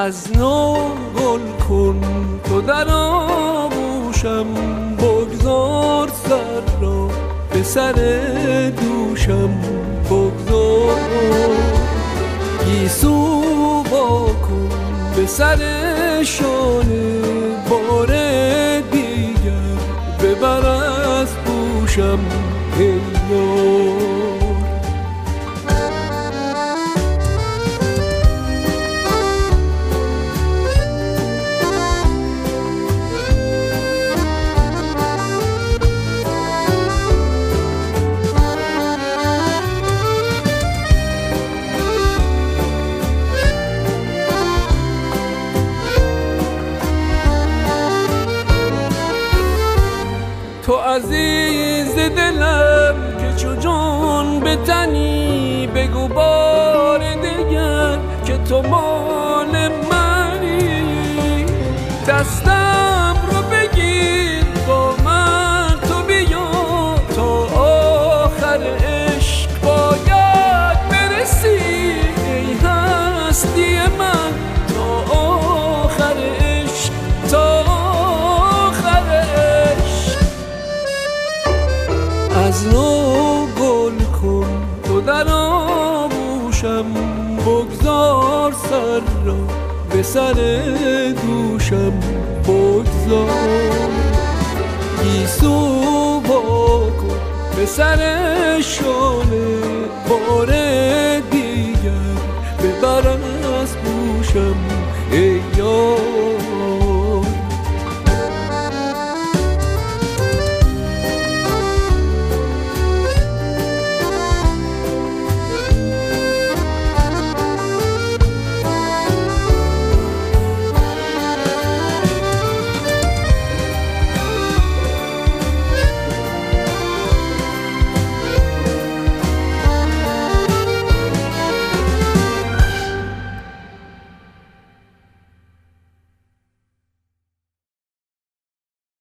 از نو گل کن تو در آغوشم، بگذار سر را به سر دوشم، بگذار گیسو وا کن به سر شانه، بار دیگر ببر از گوشم ای یار. تو عزیز دلم که چو جان به تنی، بگو بار دیگر که تو مال منی. دستم رو بگیر با من تو بیا، تا آخر عشق باید برسی ای هستی من، تا آخر عشق، تا از نو گل کن تو در آغوشم، بگذار سر را به سر دوشم، بگذار گیسو وا کن به سر شانه، بار دیگر ببر از گوشم ای یار.